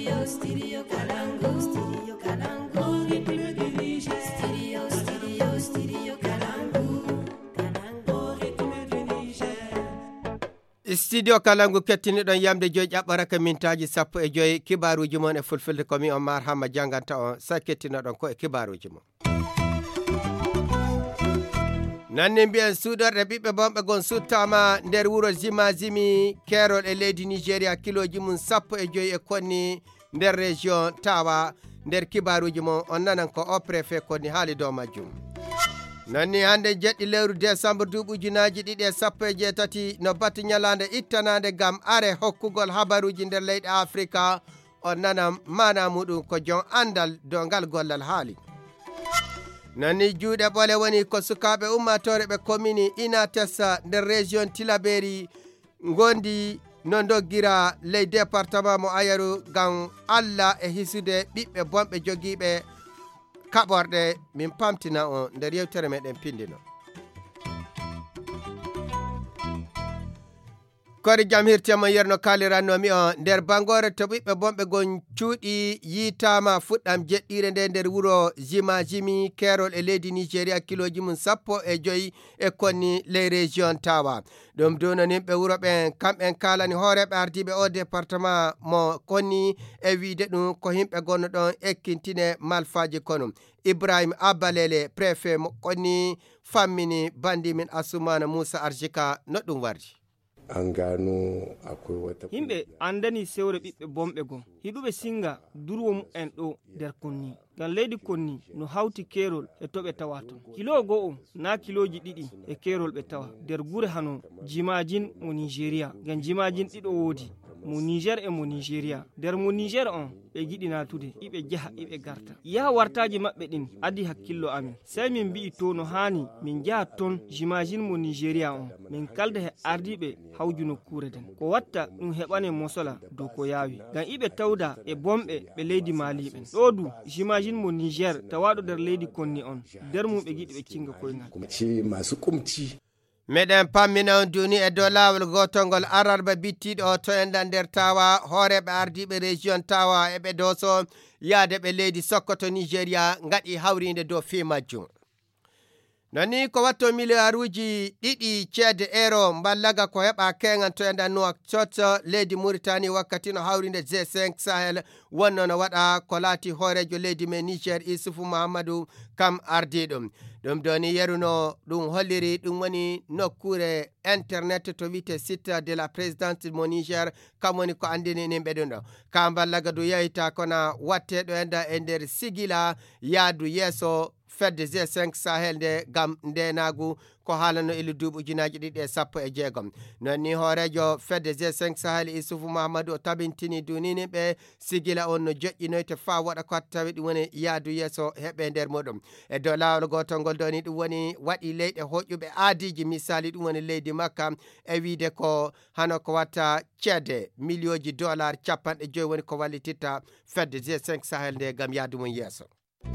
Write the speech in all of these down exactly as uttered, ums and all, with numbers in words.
Studio, studio Kalangu. Studio Kalangu. Ritme du Niger. Studio, studio, studio Kalangu. Kalangu. Ritme du Niger. Studio Kalangu kettiniɗon yamde joyi ƴaɓɓaraka mintaji sappo e joyi kibaruji mon e fulfulde komi on Marhama janganta on sa kettinoɗon ko e kibaruji mon. Nanni mbiyen suuɗorɗe ɓiɓɓe bomɓe gon suttama nder wuro Zimazimi Kerol e leydi Nigeria kiloji mum sappo e joyi e konni nder région Tawa nder kibaruji mon on nanan ko o préfet konni haali dow majjum. Nanni hande jeɗɗi lewru décembre duuɓi ujunaji ɗiɗi e sappo e jeetati no batu ñalande ittanande gam are hokkugol habaruji nder leyɗe Afrika on nanan mana muɗum ko jon andal dow ngal gollal haali. Nanni juuɗe ɓole woni ko sukaɓe ummatore ɓe commune Inatessa nder région Tilaberi gondi no doggira ley département mo Ayaru gam Allah e hisude ɓiɓɓe bonɓe jogiiɓe kaɓorɗe min pamtina on nder yewtere meɗen pindino. Kori jam hirtema yerno kalirannomi on nder bangore to ɓiɓɓe bonɓe gon cuuɗi yitama fuɗɗam jeɗɗire nde nder wuro Zimazimi Kerol e leydi Nigeria kiloji mum sappo e joyi e konni ley région Tawa. Ɗum dunon yimɓe wuro ɓen kamɓen kalani hooreɓe ardiɓe o département mo konni e wiide ɗum ko yimɓe gonno ɗon ekkintine malfaji kono. Ibrahim Abalele préfet mo konni fammini bandi min Asumana Musa Arjika no ɗum wardi. An gano akwai wata himɓe andani sewre ɓiɓɓe bomɓe gon hiɗuɓe singa durwo mu'en ɗo nder konni ngam leydi konni no hawti Kerol e to ɓe tawa ton kilo go'o na kiloji ɗiɗi e Kerol ɓe tawa nder gure hano Jimajin mo Nigeria ngam Jimajin ɗiɗo woodi mo Niger e mo Nigeria nder mo Niger on ɓe giɗi natude iɓe jaha iɓe garta yaha wartaji maɓɓe ɗin adi hakkillo amin sai min mbi'i to no hani min jaha ton Jimajin mo Nigeria on min kalda he ardiɓe hawju nokkure den ko watta ɗum heɓane mosola dow ko yawi ngam iɓe tawda e bomɓe ɓe leydi maliɓen ɗo du Jimajin mo Niger tawaɗo nder leydi konni on nder mum ɓe giɗi ɓe cinga koyngal masu kumci. Meɗen pammina on duni e dow laawol gotolngol ararba bittiɗo o to enɗan nder Tawa hooreɓe ardiɓe région Tawa eɓe doso yaade ɓe leydi Sokoto Nigeria ngaɗi hawrinde dow fi majjum. Nani ko watto milliaruji ɗiɗi ceede euro mballaga ko heɓa kengan to enɗan Nouakchott leydi Mauritanie wakkati no hawrinde G cinq Sahel wonno no waɗa ko laati hoorejo leydi men Niger Issoufou Mahamadou kam ardiɗum. Ɗum doni yeruno ɗum holliri ɗum woni nokkure internet to wite site de la présidence mo Niger kam woni ko andini nimɓe ɗum ɗo ka mballaga du yeyta kono watteɗo enda e nder sigila yaadu yeeso fedde G cinq Sahel nde gam ndenagu ko haalano ilu duuɓi ujunaji ɗiɗi e sappo e jeegom nonni hoorejo fedde G cinq Sahel Issoufou Mahamadou o tabintini dunini ɓe sigila on no joƴƴinoyte fa waɗa ko tawi ɗum woni yaadu yeeso heɓe nder muɗum e dow laawol gotol ngol doni ɗum woni waɗi leyɗe hoƴƴuɓe aadiji misali ɗum woni leydi Makka e wiide ko hano ko watta ceede millioji dollar capanɗe joyi woni ko wallititta fedde G cinq Sahel nde gam yaadu mum yeeso.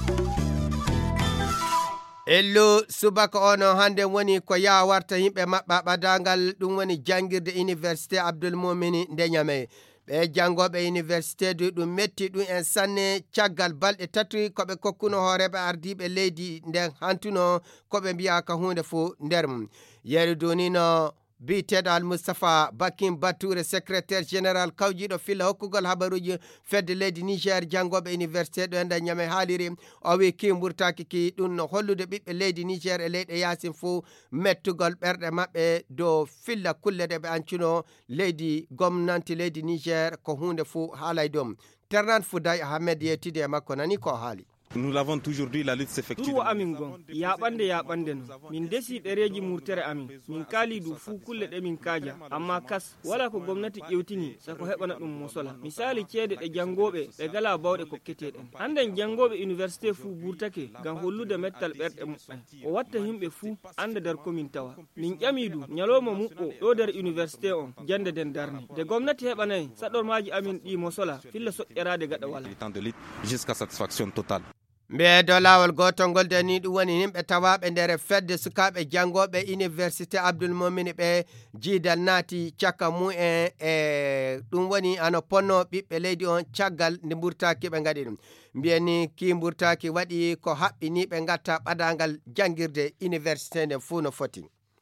Ellu subaka ono hande woni ko ya warta yimɓe maɓɓa ɓadangal ɗum woni jangirde université Abdoul Moumini nde Niamey ɓe jangoɓe université du ɗum metti ɗum en sanne caggal balɗe tati koɓe kokkuno hooreɓe ardiɓe leydi nden hantuno koɓe mbiya ka hunde fo nder mum yeru dunino biteɗo al Moustapha Bakim Batoure secrétaire général kawjiɗo filla hokkugol habaruji fedde leydi Niger jangoɓe université ɗo enda Niamey haaliri o wi ki mburtaki ki ɗum no hollude ɓiɓɓe leydi Niger e leyɗe yasin fo mettugol ɓerɗe maɓɓe dow filla kulle ɗe ɓe ancuno leydi gomnanti leydi Niger ko hunde fo haalay ɗum Ternan Fouday Ahmed yettide e makko nani ko haali. Nous l'avons toujours dit, la lutte s'effectue. Durwo amin gon yaɓande yaɓande no min desi ɗereji murtere amin min kaali du fuu kulle ɗe min kaaja amma kas wala ko gomnati ƴewtini sako heɓana ɗum mosola misali ceede ɗe jangoɓe ɓe gala bawɗe kokketeɗen handen jangoɓe université fuu burtake ngam hollude mettal ɓerɗe muɓɓen o watta himɓe fuu anda nder komin tawa min ƴami du ñalowma muɓɓo ɗo nder université on jande den darni de gomnati heɓanayi saɗormaji amin ɗi mosola filla soƴƴerade gaɗa wala jusqu'à satisfaction totale. mbe do lawol gotol ngol de ni ɗum woni yimɓe tawaɓe nder fedde sukaɓe jangoɓe université Abdoul Momini ɓe jiidal naati caka mu'en e ɗum woni ano ponno ɓiɓɓe leydi on caggal nde mburtaki ɓe gaɗi ɗum mbiyani ki mburtaki waɗi ko haɓɓini ɓe gatta ɓadangal jangirde université nde fuu no foti.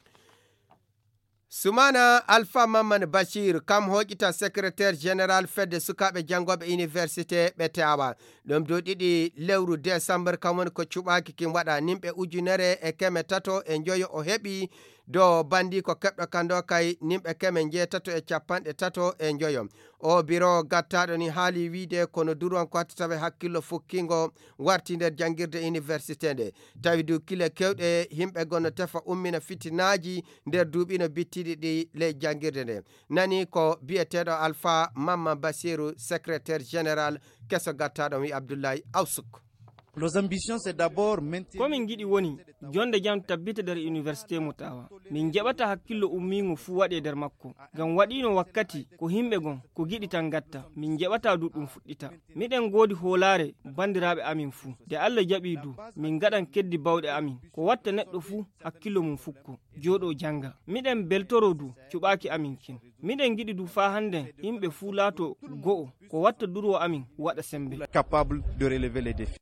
Soumana Alpha Maman Bashir kam hoƴita secrétaire général fedde sukaɓe jangoɓe université ɓe tawa ɗum do ɗiɗi lewru décembre kam woni ko cuɓaki kin waɗa nimɓe ujunere e keme tato e joyo o heɓi do bandi ko keɓɗo kando kay nimɓe keme jeetato e capanɗe tato e joyo o biro gattaɗo ni haali wiide kono durwan ko hattatawe hakkillo fukkingo warti nder jangirde université nde tawi du kile kewɗe himɓe gonno tefa ummina fitinaji nder duuɓi no bittiɗi ɗi ley jangirde nde nani ko biyeteɗo Alpha Mamma Basiru secrétaire général keso gattaɗo wi Abdoulaye Awsouk. Nos ambitions c'est d'abord maintenir komin giɗi woni jonde jam tabbita nder université mo tawa min jaɓata hakkillo ummigo fuu waɗe nder makko ngam waɗino wakkati ko himɓe gon ko giɗi tan gatta min jaɓata du ɗum fuɗɗita miɗen godi hoolare bandiraɓe amin fuu de Allah jaɓi du min gaɗan keddi bawɗe amin ko watta neɗɗo fuu hakkillo mum fukko joɗo janga miɗen beltoro du cuɓaki amin kin miɗen giɗi du fa hande yimɓe fuu laato go'o ko watta durwo amin waɗa sembe capable de relever les défis.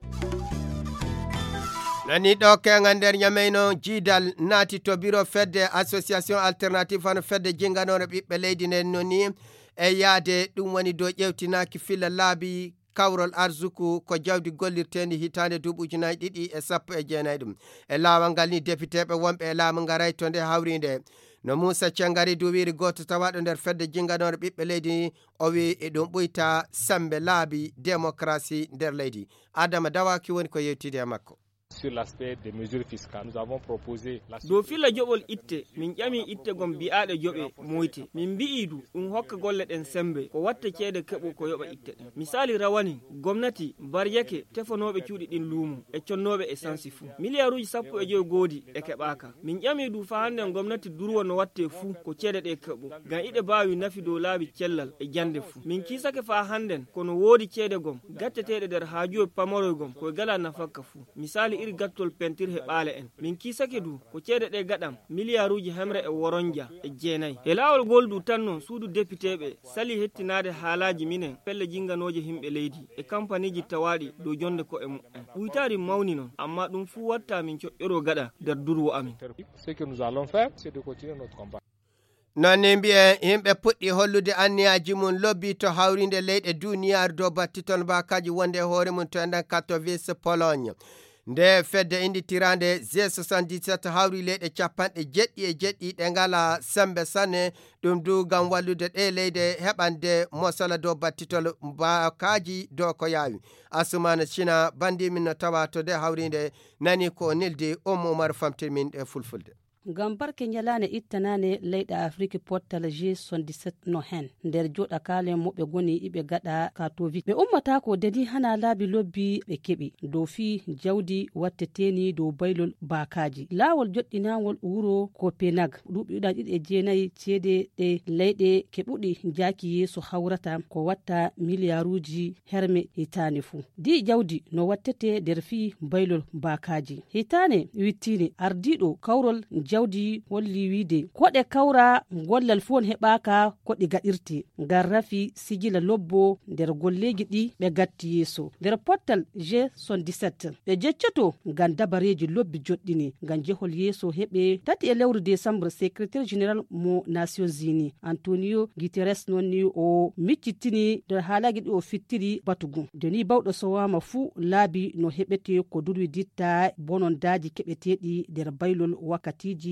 nani ɗo kenga nder ñameyno jiidal naati to bureau fedde association alternative hano fedde jinganore ɓiɓɓe leydi nden noni e yaade ɗum woni dow ƴewtinaki filla laabi kawrol arsuku ko jawdi gollirtendi hitande duuɓi ujunaji ɗiɗi e sappo e jeenayyi ɗum e laawol ngal ni députéɓe wonɓe e laamu ngaray to nde hawrinde no Moussa Thiangari duwiri goto tawaɗo nder fedde jinganore ɓiɓɓe leydi o wi e ɗum ɓuyta sembe laabi démocratie nder leydi Adama Dawaki woni ko yewtide e makko. Sur l'aspect des mesures fiscales, nous avons proposé la do filla jobol itte min ƴami itte gon bi'aɗe joɓe moyte min mbi'i du ɗum hokka golle ɗen sembe ko watta ceede keɓo ko yoɓa itte ɗen misali rawani gomnati baryake tefanoɓe cuuɗi ɗin luumo e connoɓe e sansi fuu milliarduji sappo e joyi goodi e keɓaka min ƴami du fa hande gomnati durwo no watte fuu ko ceede ɗe keɓo ngam iɗe bawi nafi dow laabi cellal e jande fuu min kisake fa handen kono woodi ceede gon gatteteɗe nder haajuwe pamoroy gon koye gala nafakka fuu misali iri gattol pentir he ɓaale en min kisake du ko ceede ɗe gaɗam milliarduji hemre e woronja e jeenayyi e laawol gol du tan non suudu députéɓe sali hettinade haalaji minen pelle jinganoje himɓe leydi e campaniji tawaɗi dow jonde ko e mu'en ɓuytari mawni non amma ɗum fuu watta min coƴƴoro gaɗa nder durwo amin. Ce que nous allons faire c'est de continuer notre combat. nonne mbiye yimɓe puɗɗi hollude anniyaji mum lobbi to hawrinde leyɗe duniyaaru dow battitol mbakaji wonde e hoore mum to enɗen Katowice Pologne nde fedde inditirande G soixante-dix-sept hawri leyɗe capanɗe jeɗɗi e jeɗɗi ɗe ngala sembe sanne ɗum du gam wallude ɗe leyde heɓande mosala dow battitol mbakaji dow ko yawi Asumana China bandimin no tawa to de hawrinde nani ko nilde Oumou Oumar famtirmin ɗe fulfulde. ngam barke ñalane ittanane leyɗe afrique portal G soixante-dix-sept no hen nder joɗa kalen moɓe goni iɓe gaɗa Katowice ɓe ummata ko deni hana laabi lobbi ɓe keɓi dow fi jawdi watteteni dow baylol bakaji laawol joɗɗinagol wuro Copenhague duuɓi ɗiɗi ɗiɗi e jeenayyi ceede ɗe leyɗe keɓuɗi jaaki yeeso hawrata ko watta milliarduji herme hitane fuu di jawdi no wattete nder fi baylol bakaji hitane wittine ardiɗo kawrol jawdi holli wiide koɗe kawra gollal fuu on heɓaka koɗe gaɗirte ngar rafi sigila lobbo nder golleji ɗi ɓe gatti yeeso nder pottal G soixante-dix-sept ɓe jeccoto ngam dabareji lobbi joɗɗini ngam jehol yeeso heɓe tati e lewru décembre secrétaire général mo Nations Unies Antonio Guterres nonni o miccitini nder haalaji ɗi o fittiri batugu deni bawɗo sowama fuu laabi no heɓete ko durwi ditta bonondaji keɓeteɗi nder baylol wakkatiji.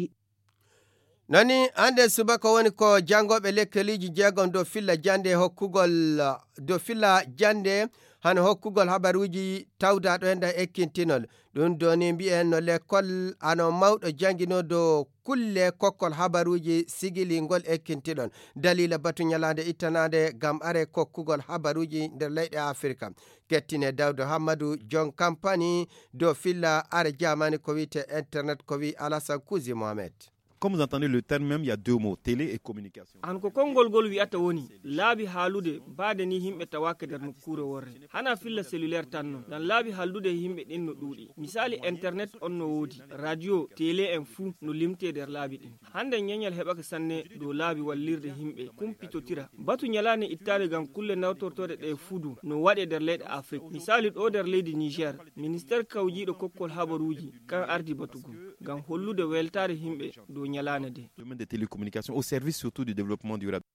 nani ande subaka woni ko jangoɓe lekkeliji jeegom dow filla jande hokkugol dow filla jande hano hokkugol habaruji tawdaɗo henda ekkintinol ɗum doni mbiyen no l'école ano mawɗo jangino dow kulle kokkol habaruji sigilingol ekkintiɗon dalila batu ñalade ittanade gam are kokkugol habaruji nder leyɗe afrique kettine Dawdo Hammadou jon campagne dow filla are jamani ko wiyete internet ko wi Alassane Kouzi Mohamed. comme vous entendez le terme même, il y a deux mots, télé et communication. an ko kongol gol wi'ata woni laabi haalude baade ni himɓe tawaka nder nokkure worre hana filla cellulaire tan non ngam laabi haaldude himɓe ɗin no ɗuuɗi misali internet on no woodi radio télé en fuu no limte nder laabi ɗin hande ñeñal heɓaka sanne dow laabi wallirde himɓe kumpitotira batu ñalani ittade gam kulle nawtortode ɗe fudu no waɗe nder leyɗe afrique misali ɗo nder leydi niger ministére kawjiɗo kokkol habaruji kan ardi batugo gam hollude weltare himɓe dow ñalane de domaine des télécommunications au service surtout du développement durable.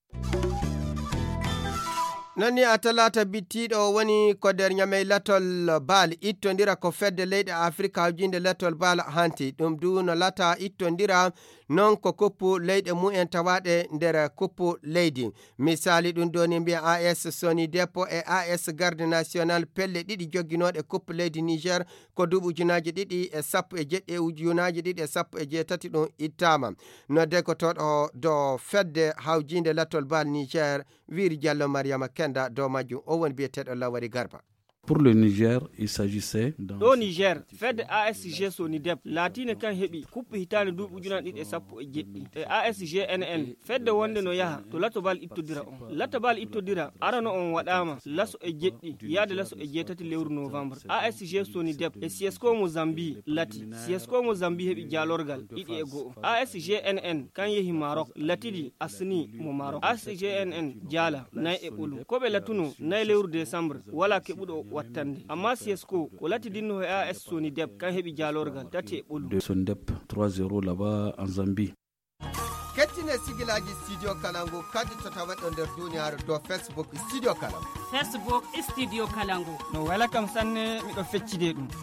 nani a talata bittiɗo woni ko nder ñamey latol baal ittodira ko fedde leyɗe afrique hawjinde latol baal hanti ɗum du no lata ittodira non ko koppu leyɗe mumen tawaɗe nder koppu leydi misali ɗum doni mbiya A S Sony Depo e A S Garde National pelle ɗiɗi jogginoɗe koppu leydi Niger ko duuɓi ujunaji ɗiɗi e sappo e jeɗɗi ujunaji ɗiɗi e sappo e jeetati ɗum ittama nodde ko toɗo do fedde hawjinde latol baal Niger wiri Diallo Mariama Kenda do majjum o woni biyeteɗo Lawari Garba. Pour le Niger, il s'agissait ɗo Niger fedde A S G Sony Dep latine kan heɓi kuɓɓi hitande duuɓi ujunaji ɗiɗi e sappo e jeɗɗi e A S G N N fedde wonde no yaha to latobal ittodira on latobal ittodira arano on waɗama laso e jeɗɗi yaade laso e jeetati lewru novembre A S G Sony Dep e Siesco mo Zambie lati Siesco mo Zambie heɓi jalorgal ɗiɗi e go'o A S G N N kan yehi Maroc latidi Asni mo Maroc A S G N N jala nayi e ɓolu koɓe latuno nayi lewru décembre wala keɓuɗo wattande amma Siesco ko latidinno e A S Sony Dep kan heɓi jalorgal tati e ɓolu de Sony Dep trois zéro là-bas en Zambie. kettine sigilaji studio kalangu kadi to tawaɗo nder duniyaaru do Facebook studio kalangu Facebook studio kalangu no wala kam sanne miɗo feccide ɗum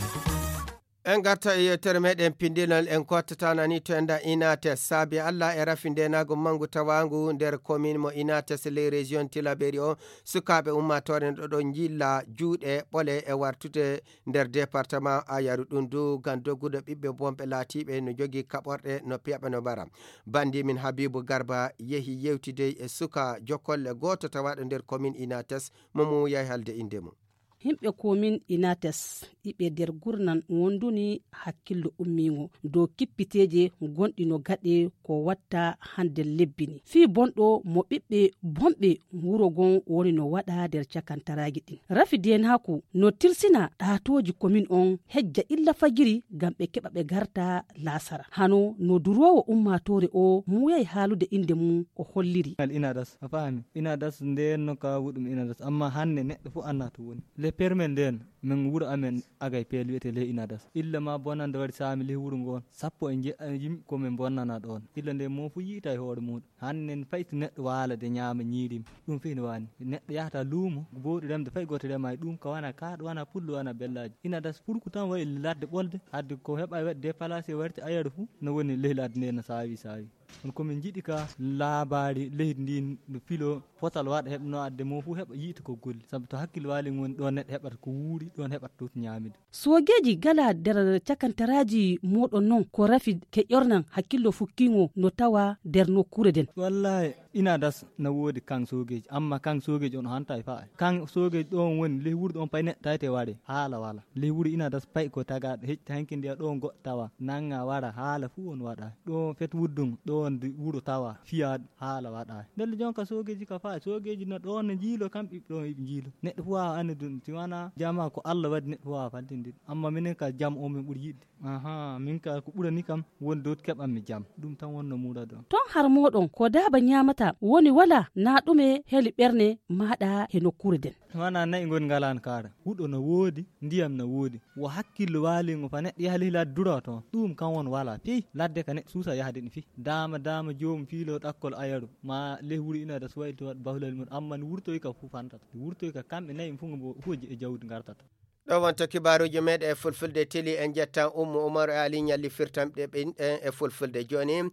en garta e yewtere meɗen pindinol en kottatana to enda Inates saabi Allah e rafi ndenago mangu tawangu nder commune mo Inates ley région Tilaberi o sukaɓe ummatore ɗoɗo jilla juuɗe ɓole e wartude nder département Ayaru ɗum du gam dogguɗo ɓiɓɓe bomɓe laatiɓe no jogui kaɓorɗe no piyaɓe no mbara bandi min Habibou Garba yeehi yewtide e suka jokkolle goto tawaɗo nder commune Inates momo yahi halde inde mum. himɓe komin Inates iɓe nder gurnan wonduni hakkillo ummigo dow kippiteje gonɗi no gaɗe ko watta hande lebbini fi bonɗo mo ɓiɓɓe bomɓe wuro gon woni no waɗa nder cakantaraji ɗin rafiden haku no tirsina ɗatoji komin on hejja illa fajiri gam ɓe keɓa ɓe garta lasara hano no durowo ummatore o muyay haalude inde mum o holliri Inadas a faami Inadas nden no ka wuɗum Inadas amma hande neɗɗo fu anna to woni le permen nden min wuro amen agay peel wiyete le Inadas illa ma bonnande waɗi saami le wuro ngon sappo e yimɓe komin bonnana ɗon illa nde mo fu yiita e hoore muɗum hanne fayti neɗɗo waalade ñaama ñiirim ɗum fii no wani neɗɗo yahata luumo bowɗi remde fay goto rema e ɗum ka wana kaaɗo wana pullo wana bellaji Inadas pour ko tan wayi ladde ɓolde adde ko heɓa waɗi déplacé warti Ayaru fu no woni leydi nde no saawi saawi on komin jiiɗi ka laabari leydi ndi no filo potal waɗa heɓno adde mo fu heɓa yiita ko golli saabu to hakkille waali woni ɗon neɗɗo heɓata ko wuuri ɗon heɓata to ñaamide sogeji gala nder cakantaraji moɗon noon ko rafi ke ƴornan hakkillo fukkigo no tawa nder nokkure den wallahi Inadas no woodi kan sogeji amma kan sogeji on hanta e faa kan sogeji ɗon woni ley wuuro ɗon pay neɗɗo tawete waɗe haala wala ley wuuro Inadas pay ko tagaɗo hecci hanki ndiya ɗon goɗɗo tawa nanga wara haala fu on waɗa ɗon fet wuddum ɗon wuuro tawa fiyaɗo haala waɗa ndelle jonka sogeji ka faa sogeji no ɗon ne jiilo kam ɓiɓɓe ɗon eɓe jiilo neɗɗo fu wawa ande ɗum si wana jama ko Allah waɗi neɗɗo fu wawa faldinde amma minen ka jaam o min ɓuuri yiɗde aha min ka ko ɓurani kam woni dow keɓanmi jaam ɗum tan wonno muɗa ɗon ton har moɗon ko daba ñamata woni wala na ɗume heli ɓerne maɗa he nokkure den wana nayi goni ngalani kaara huɗo no woodi ndiyam no woodi wo hakkillo waaligo fa neɗɗo yaha ley ladde dura toon ɗum kam won wala piy ladde ka neɗɗo suusa yahade ɗum fi dama dama jomum fiilo ɗakkol Ayaru ma ley wuuro Inadas wayi to waɗa bahlal mum amma ne wurtoyi ka fu fantata wurtoyi ka kamɓe nayi fu fu e jawdi gartata ɗo wonto kibaruji meɗe e fulfulde tili en jettan Oumou Oumar e Ali ñalli firtamɗe ɓen e fulfulde joni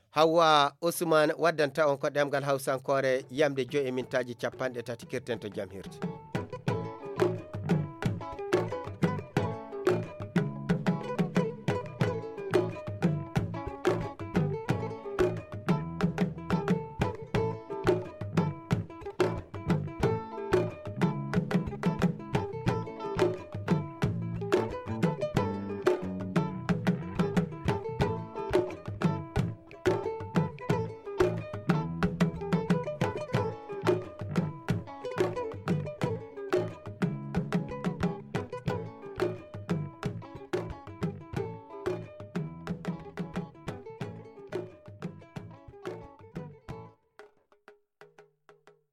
Hawa Ousmane waddanta on ko ɗemgal hawsankore yamde joyi e mintaji capanɗe tati kirten to jam hirde